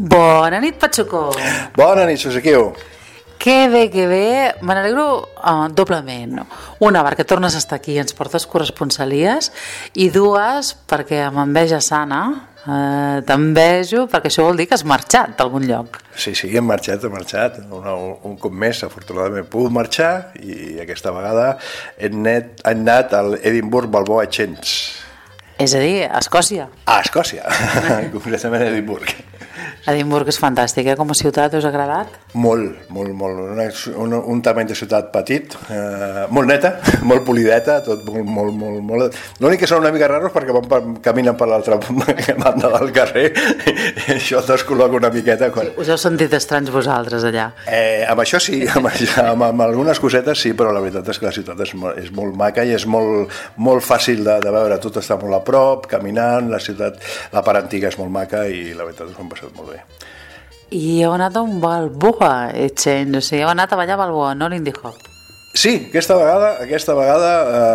Bona nit, Patxucó. Bona nit, Susiquiu. Que bé. Me n'alegro doblement. Una, perquè tornes a estar aquí i ens portes corresponsalies, i dues, perquè amb enveja sana t'envejo, perquè això vol dir que has marxat d'algun lloc. Sí, hem marxat. Un cop més, afortunadament, he pogut marxar i aquesta vegada hem anat a l'Edinburgh Balboa Exchange. És a dir, a Escòcia. A Escòcia, concretament a Edimburg. Edimburg és fantàstic, com a ciutat us ha agradat? Molt. Un tamany de ciutat petit, molt neta, molt polideta, tot molt... L'únic que són una mica raros perquè caminen per l'altra banda del carrer i això et descol·loca una miqueta. Us heu sentit estranys vosaltres allà? Amb això sí, amb algunes cosetes sí, però la veritat és que la ciutat és molt maca i és molt fàcil de veure, tot està molt a prop, caminant, la ciutat, la part antiga és molt maca i la veritat és que ho hem passat molt bé. I heu anat a un Balboa Exchange, o sigui, heu anat a ballar Balboa, no l'Indie Hop? Sí, aquesta vegada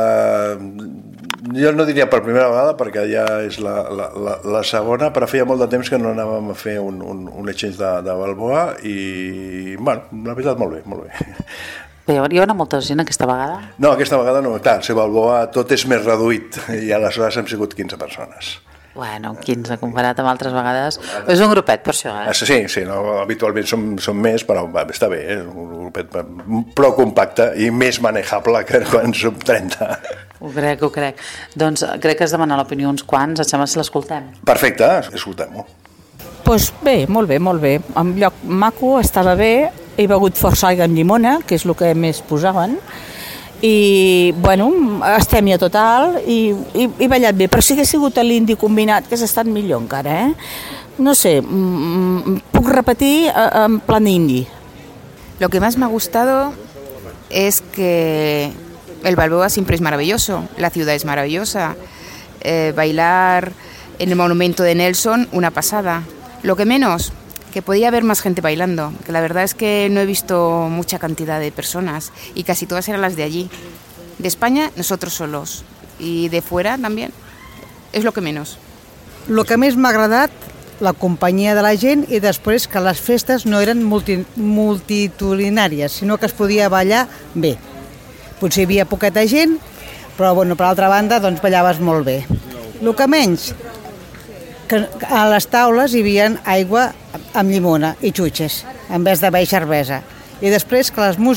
jo no diria per primera vegada perquè ja és la segona, però feia molt de temps que no anàvem a fer un exchange de Balboa i, bueno, la veritat molt bé. Hi ha anat molta gent aquesta vegada? No, aquesta vegada no, clar, a Balboa tot és més reduït i aleshores hem sigut 15 persones. Bueno, 15 comparat amb altres vegades. És un grupet, per això, Sí, no, habitualment som més, però està bé, un grupet prou compacte i més manejable que quan som 30. Ho crec. Doncs crec que has demanat l'opinió uns quants, et sembla si l'escoltem? Perfecte, escoltem-ho. Doncs bé, molt bé. En lloc maco, estava bé, he begut força aigua amb llimona, que és el que més posaven, i, bueno, estèmia total i ballat bé, però si hagués sigut l'indi combinat, que has estat millor encara, No sé, puc repetir en plan indi. Lo que más me ha gustado es que el Balboa siempre es maravilloso, la ciudad es maravillosa, bailar en el monumento de Nelson, una pasada. Lo que menos, que podía haber más gente bailando, que la verdad es que no he visto mucha cantidad de personas y casi todas eran las de allí. De España, nosotros solos, y de fuera también, és lo que menos. Lo que més m'ha agradat, la companyia de la gent i després que les festes no eren multitudinàries, sinó que es podia ballar bé. Potser hi havia poqueta gent, però bueno, per altra banda doncs ballaves molt bé. El que menys, que a les taules hi havia aigua amb llimona i xutxes, en vez de vi i cervesa. I després que les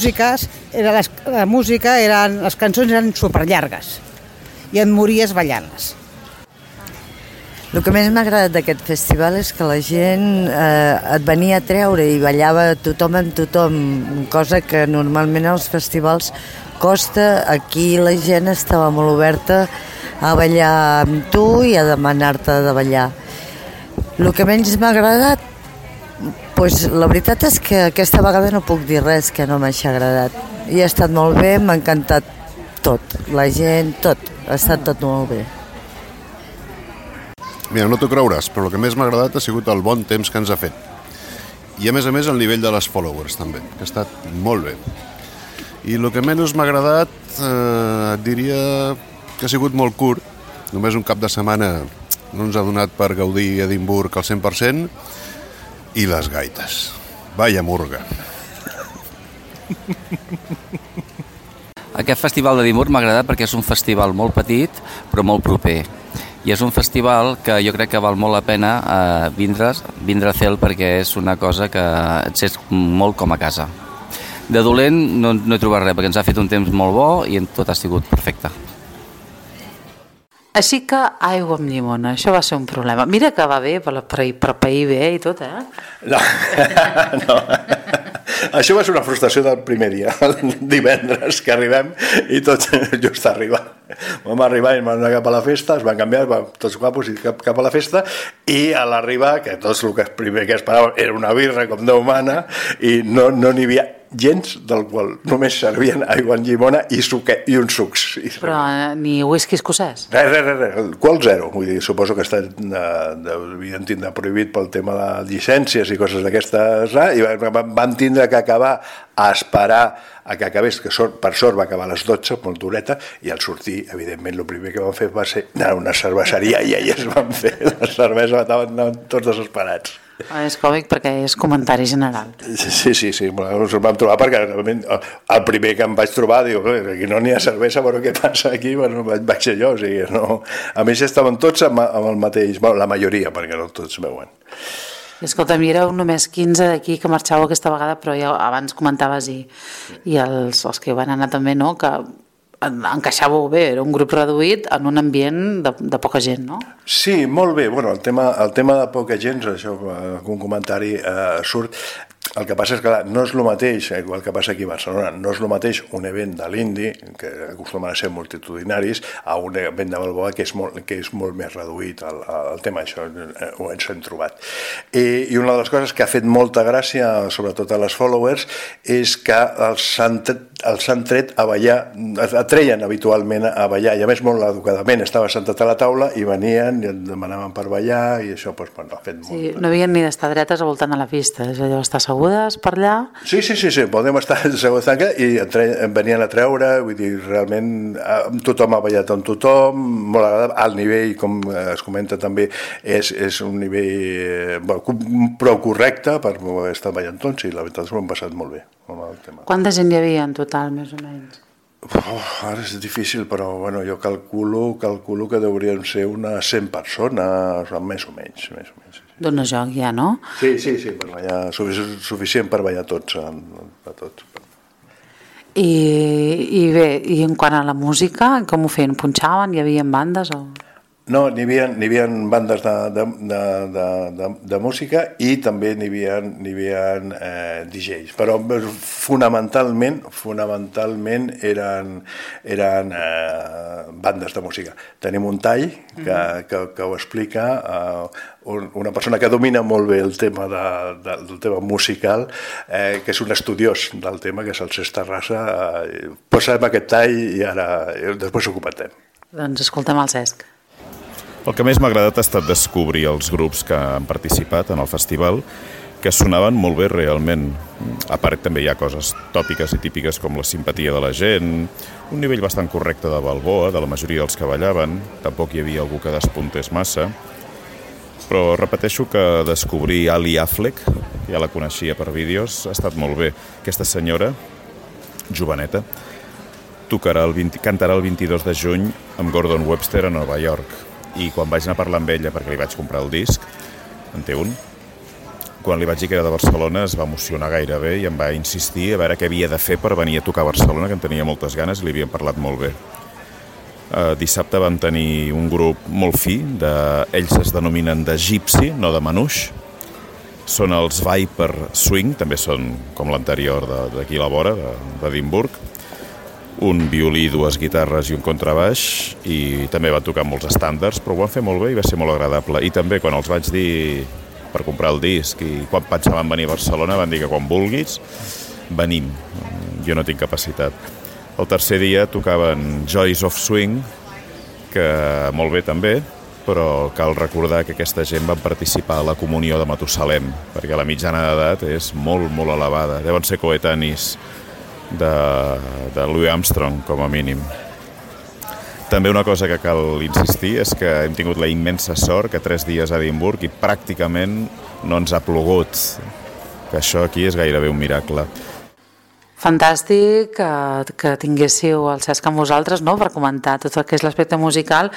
cançons eren superllargues i et mories ballant-les. El que més m'ha agradat d'aquest festival és que la gent et venia a treure i ballava tothom amb tothom, cosa que normalment als festivals costa. Aquí la gent estava molt oberta a ballar amb tu i a demanar-te de ballar. El que menys m'ha agradat, doncs la veritat és que aquesta vegada no puc dir res que no m'hagi agradat. I ha estat molt bé, m'ha encantat tot, la gent, tot, ha estat tot molt bé. Mira, no t'ho creuràs, però el que més m'ha agradat ha sigut el bon temps que ens ha fet. I a més el nivell de les followers també, que ha estat molt bé. I el que menys m'ha agradat, et diria que ha sigut molt curt, només un cap de setmana no ens ha donat per gaudir Edimburg al 100%, i les gaites. Vaya murga. Aquest festival d'Edimburg m'ha agradat perquè és un festival molt petit però molt proper. I és un festival que jo crec que val molt la pena vindre a fer perquè és una cosa que et sents molt com a casa. De dolent no he trobat res perquè ens ha fet un temps molt bo i tot ha sigut perfecte. Així que aigua amb llimona, això va ser un problema. Mira que va bé per pair bé i tot, No. Això va ser una frustració del primer dia, el divendres que arribem i tots just arribar. Vam arribar i vam anar cap a la festa, es van canviar, tots guapos i cap a la festa, i a l'arribar, que tots el primer que esperàvem era una birra com Déu mana, i no n'hi havia gens, del qual només servien aigua amb llimona i uns sucs. Però ni whisky escocès? Res, qual zero. Vull dir, suposo que està devien tindre prohibit pel tema de llicències i coses d'aquestes, i vam tindre que acabar a esperar a que acabés, que per sort va acabar a les 12, molt dureta, i al sortir, evidentment, el primer que vam fer va ser anar a una cerveseria i allà es van fer la cervesa, estaven tots desesperats. És còmic perquè és comentari general. Sí, ens ho vam trobar perquè realment el primer que em vaig trobar diu, aquí no n'hi ha cervesa, però què passa aquí? Bueno, vaig ser jo, o sigui, no. A més estaven tots amb el mateix, la majoria, perquè no tots veuen. Escolta, éreu només 15 d'aquí que marxàveu aquesta vegada, però ja abans comentaves i els que van anar també, no?, que encaixàveu bé, era un grup reduït en un ambient de poca gent, no? Sí, molt bé. Bueno, el tema de poca gent, això, un comentari surt. El que passa és que no és el mateix, igual que passa aquí a Barcelona, no és el mateix un event de l'Indi, que acostumen a ser multitudinaris, a un event de Balboa que és molt més reduït el tema, això ho ens hem trobat. I una de les coses que ha fet molta gràcia, sobretot a les followers, és que els han tret a ballar, atreien habitualment a ballar, i a més molt educadament, estava sentat a la taula i venien i et demanaven per ballar, i això ha fet molt. Sí, no havien ni d'estar dretes al voltant de la pista, és allò, estar assegudes per allà? Sí, podem estar assegudes allà i venien a treure, vull dir, realment tothom ha ballat amb tothom, molt agradable, al nivell, com es comenta també, és un nivell prou correcte per estar ballant tots, i la veritat és que ho hem passat molt bé. Quanta gent hi havia en total, més o menys? Ara és difícil, però bueno, jo calculo que deurien ser unes 100 persones, més o menys. Dona joc ja, no? Sí, per ballar, suficient per ballar tots. I bé, i en quant a la música, com ho feien? Punxaven? Hi havia bandes o...? No, n'hi havia bandes de música i també n'hi havia DJs, però fonamentalment eren bandes de música. Tenim un tall que ho explica, una persona que domina molt bé el tema del tema musical, que és un estudiós del tema, que és el Cesc Terrassa. Posem aquest tall i ara després ho comentem. Doncs escoltem el Cesc. El que més m'ha agradat ha estat descobrir els grups que han participat en el festival, que sonaven molt bé realment. A part també hi ha coses tòpiques i típiques com la simpatia de la gent, un nivell bastant correcte de Balboa, de la majoria dels que ballaven, tampoc hi havia algú que despuntés massa, però repeteixo que descobrir Ali Affleck, ja la coneixia per vídeos, ha estat molt bé. Aquesta senyora, joveneta, cantarà el 22 de juny amb Gordon Webster a Nova York. I quan vaig anar a parlar amb ella, perquè li vaig comprar el disc, en té un, quan li vaig dir que era de Barcelona es va emocionar gairebé i em va insistir a veure què havia de fer per venir a tocar a Barcelona, que en tenia moltes ganes i li havien parlat molt bé. Dissabte vam tenir un grup molt fi, ells es denominen de Gypsy, no de Manouche. Són els Viper Swing, també són com l'anterior d'aquí a la vora, d'Edimburg. Un violí, dues guitarres i un contrabaix, i també van tocar molts estàndards, però ho van fer molt bé i va ser molt agradable. I també quan els vaig dir per comprar el disc i quan pensaven venir a Barcelona van dir que quan vulguis venim, jo no tinc capacitat. El tercer dia tocaven Joys of Swing, que molt bé també, però cal recordar que aquesta gent van participar a la comunió de Matusalem, perquè la mitjana d'edat és molt, molt elevada, deuen ser coetanis de Louis Armstrong, com a mínim. També una cosa que cal insistir és que hem tingut la immensa sort que 3 dies a Edimburg i pràcticament no ens ha plogut, que això aquí és gairebé un miracle. Fantàstic que tinguéssiu el Cesc amb vosaltres, no?, per comentar tot el que és l'aspecte musical.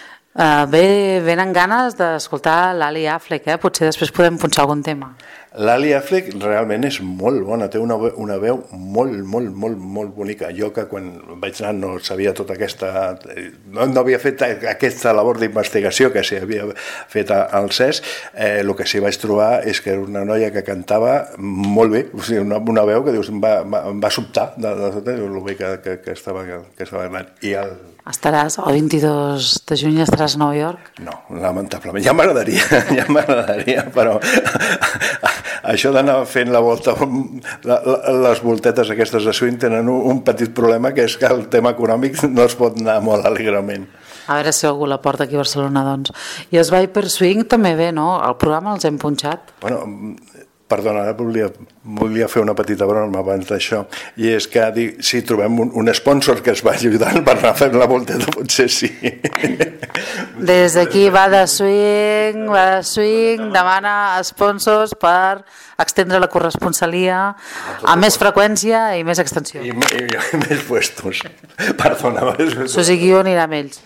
Venen ganes d'escoltar l'Ali Affleck, potser després podem punxar algun tema. L'Ali Affleck realment és molt bona, té una veu molt bonica. Jo que quan vaig anar no sabia tota aquesta... No havia fet aquesta labor d'investigació que s'havia fet al Cesc, el que sí vaig trobar és que era una noia que cantava molt bé, o sigui, una veu que dius, em va sobtar el bé que estava anant. Estaràs, el 22 de juny estaràs a Nova York? No, lamentablement. Ja m'agradaria, però això d'anar fent la volta, les voltetes aquestes de swing tenen un petit problema, que és que el tema econòmic no es pot anar molt alegrement. A veure si algú la porta aquí a Barcelona, doncs. I els Viper Swing també bé, no? El programa els hem punxat. Bueno, Perdona, volia fer una petita broma abans d'això, i és que si trobem un sponsor que es va ajudant per anar fent la volteta, potser sí. Des d'aquí va de swing, demana sponsors per extendre la corresponsalia amb més freqüència i més extensió. I més puestos. Perdona. Susi-Guió anirà amb ells.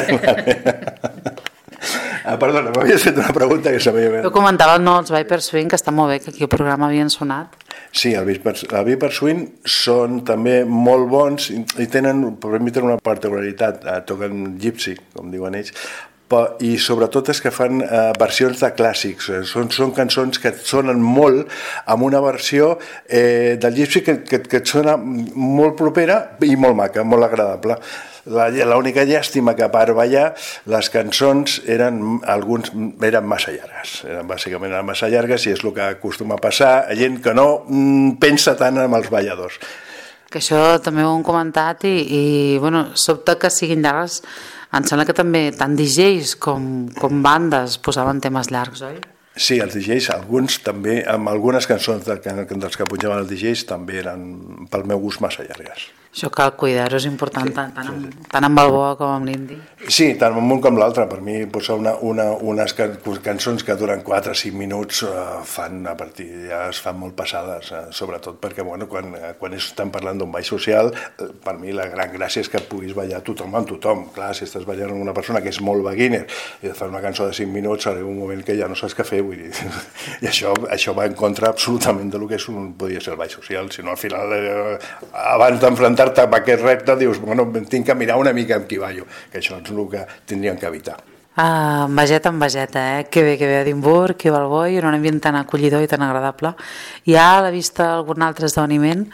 Perdona, m'havies fet una pregunta que sabia... Jo comentava els Viper Swing, que està molt bé, que aquí al programa havien sonat. Sí, el Viper Swing són també molt bons i tenen una particularitat, toquen gypsy, com diuen ells, i sobretot és que fan versions de clàssics, són cançons que et sonen molt amb una versió del gypsy que et sona molt propera i molt maca, molt agradable. L'única llàstima que per ballar les cançons eren massa llargues, bàsicament eren massa llargues, i és el que acostuma a passar a gent que no pensa tant en els balladors. Que això també ho hem comentat i sobte que siguin llargues. Em sembla que també tant DJs com bandes posaven temes llargs, oi? Sí, els DJs, alguns també, amb algunes cançons dels que pujaven els DJs també eren, pel meu gust, massa llargues. Això cal cuidar-ho, és important, tant amb el bo com amb l'indi. Sí, tant amb un com l'altre. Per mi posar unes cançons que duren 4 o 5 minuts a partir ja es fan molt passades, sobretot perquè quan estan parlant d'un ball social, per mi la gran gràcia és que puguis ballar tothom amb tothom. Clar, si estàs ballant amb una persona que és molt beginner i et fa una cançó de 5 minuts, arriba un moment que ja no saps què fer, vull dir. I això va en contra absolutament del que podria ser el ball social. Si no, al final, abans d'enfrontar-te amb aquest repte, dius, tinc que mirar una mica amb qui ballo, que això és el que tindríem que evitar. Vegeta amb vegeta, que bé a Edimburg, que va al Boi, en un ambient tan acollidor i tan agradable. Hi ha a la vista algun altre esdeveniment?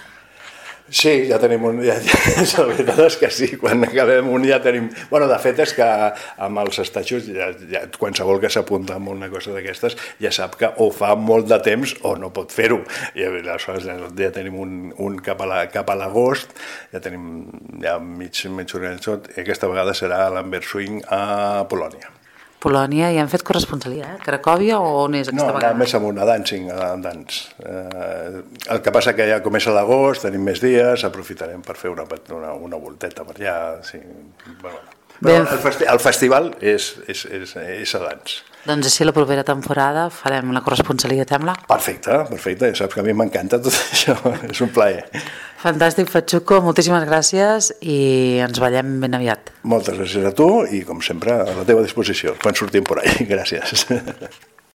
Sí, ja tenim la veritat és que sí, quan acabem un ja tenim... de fet és que amb els estatges, qualsevol que s'apunta a una cosa d'aquestes ja sap que o fa molt de temps o no pot fer-ho. I aleshores ja tenim un cap a l'agost, ja tenim mig organitzat, i aquesta vegada serà l'Amber Swing a Polònia. Polònia, i han fet corresponsalia, Cracòvia o on és aquesta vegada? No, més amunt, a Danzig, el que passa que ja comença l'agost, tenim més dies, aprofitarem per fer una volteta per allà. Sí. El festival és a Danzig. Doncs així la propera temporada farem la corresponsalia, sembla? Perfecte, ja saps que a mi m'encanta tot això, és un plaer. Fantàstic, Fatxuco, moltíssimes gràcies i ens veiem ben aviat. Moltes gràcies a tu i, com sempre, a la teva disposició, quan sortim por ahí. Gràcies.